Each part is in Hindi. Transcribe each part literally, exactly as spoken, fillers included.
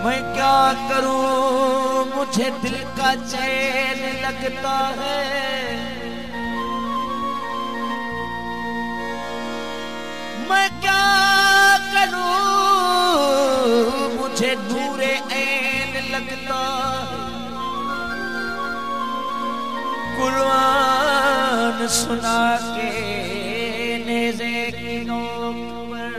मैं क्या करूं मुझे दिल का चैन लगता है। मैं क्या करूं मुझे नूरे ऐन लगता है। कुरान सुना के नेज़े की नोक पर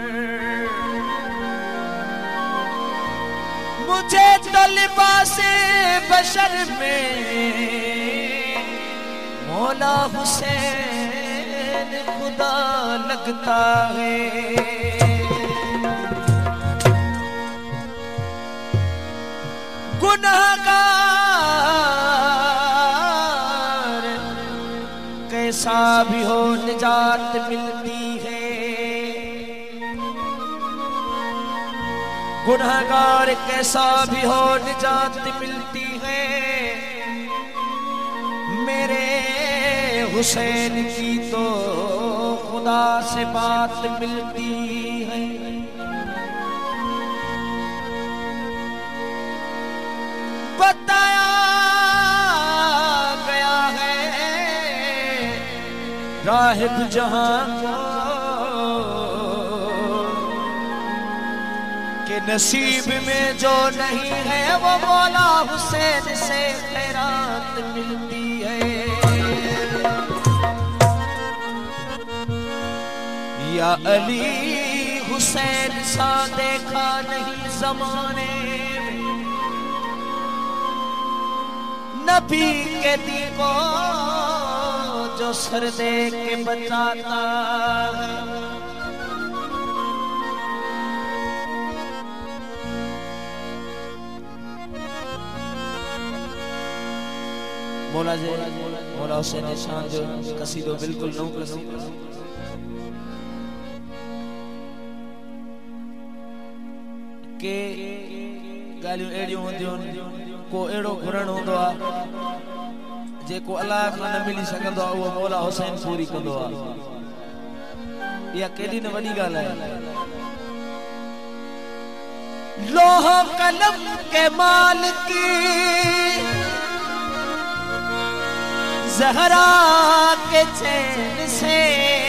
मुझे तो लिबासे बशर में मौला हुसैन खुदा लगता है। गुनहगार कैसा भी हो निजात मिलती है। गुनहगार कैसा भी हो निजात मिलती है। मेरे हुसैन की तो खुदा से बात मिलती है। बताया गया है राहिब जहां को कि नसीब में जो नहीं है वो मौला हुसैन से खैरात मिलती है। या अली हुसैन सा देखा नहीं जमाने में। नबी के दी को जो सर दे के बचाता है। मौला जे मौला हुसैन शान जो कसीदो बिल्कुल नौ कसीदो के गालियों एड़ियों होंदियों को एड़ो घुरण होंदो आ जेको अल्लाह खां न मिली सघंदो आहे उहो मौला हुसैन पूरी कंदो आहे। इहा केॾी न वॾी ॻाल्हि आहे। लोह कलम के मालिकी ज़हरा के चैन से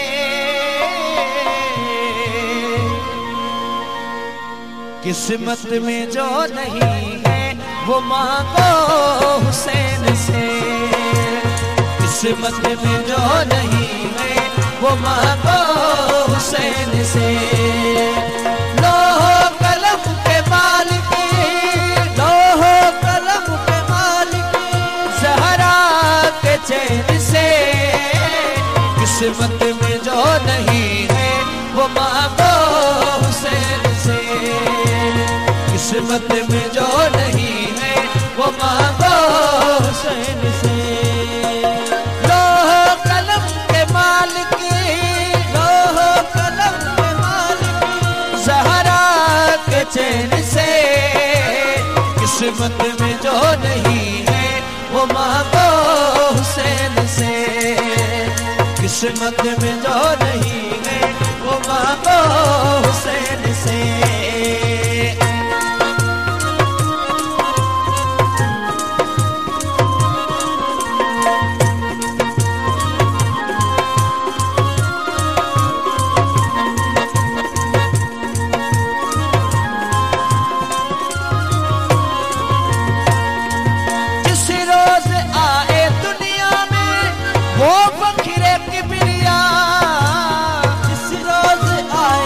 किस्मत में जो नहीं है वो मांगो हुसैन से। किस्मत में जो नहीं है वो मांगो हुसैन से। लोह कलम के मालिकी लोह कलम के मालिकी ज़हरा के चैन से किस्मत में जो नहीं है वो मांगो हुसैन से। किस्मत में जो नहीं है वो मांगो हुसैन से। लोह कलम के मालिकी लोह कलम के मालिकी ज़हरा के चैन से किस्मत में जो नहीं है वो मांगो हुसैन से। किस्मत में जो नहीं है वो मांगो हुसैन से। वो फकीरे किबरिया जिस रोज आए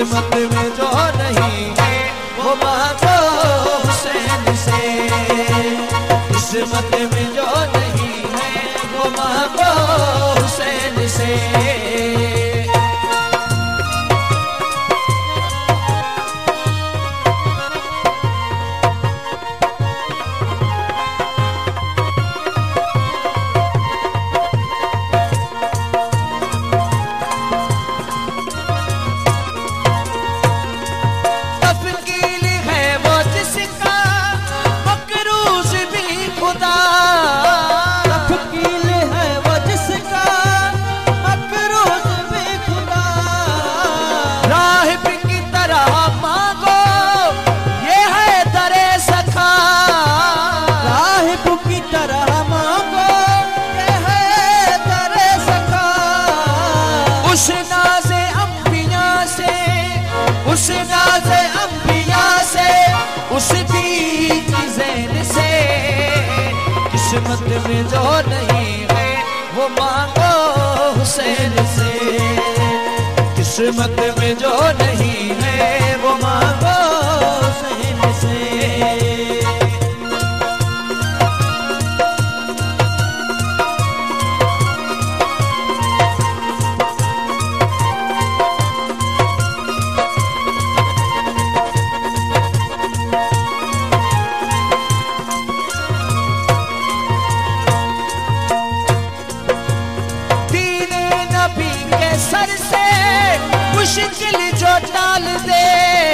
किस्मत में जो नहीं है वो मांगो हुसैन से। किस्मत में जो नहीं है वो मांगो हुसैन से। उस नाज़े अंबिया से उस दीन की ज़ैन से। किस्मत में जो नहीं है वो मांगो हुसैन से। किस्मत में जो नहीं है वो मांगो हुसैन से। सर से मुश्किल जो डाल दे,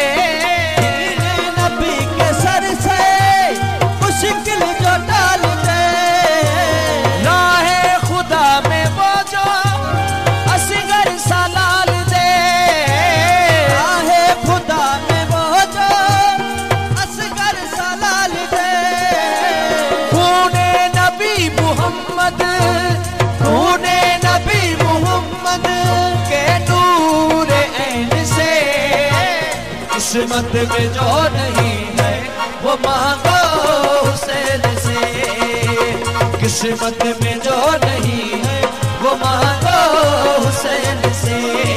नबी के सर से मुश्किल जो डाल दे। राहे खुदा में वो जो असगर सलाल दे, राहे खुदा में वो जो असगर सलाल दे। खूने नबी मुहम्मद, खूने नबी मुहम्मद के नूर ऐन से। किस्मत में जो नहीं है वो मांगो हुसैन से। किस्मत में जो नहीं है वो मांगो हुसैन से।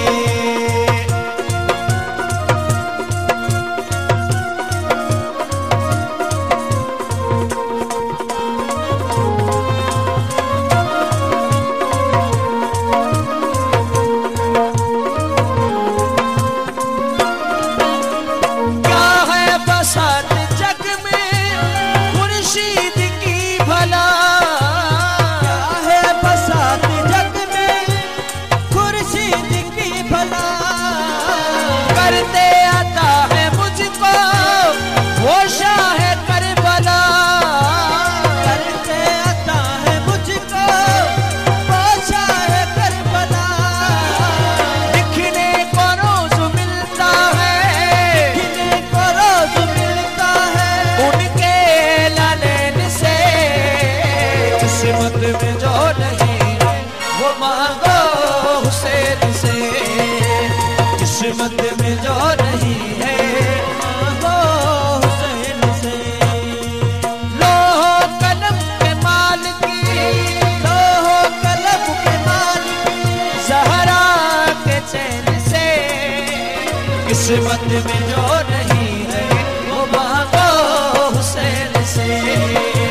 करते आता है मुझको वो शाह करबला, करते आता है मुझको वो शाह करबला। लिखने को रोज मिलता है, लिखने को रोज मिलता है उनके लालेन से। किस्मत में जो नहीं है वो मांगो हुसैन से। किस्मत में जो नहीं है मांगो हुसैन से। लोहो कलम के मालिकी, लोहो कलम के मालिकी ज़हरा के चैन से। किस्मत में जो नहीं है वो मांगो हुसैन से।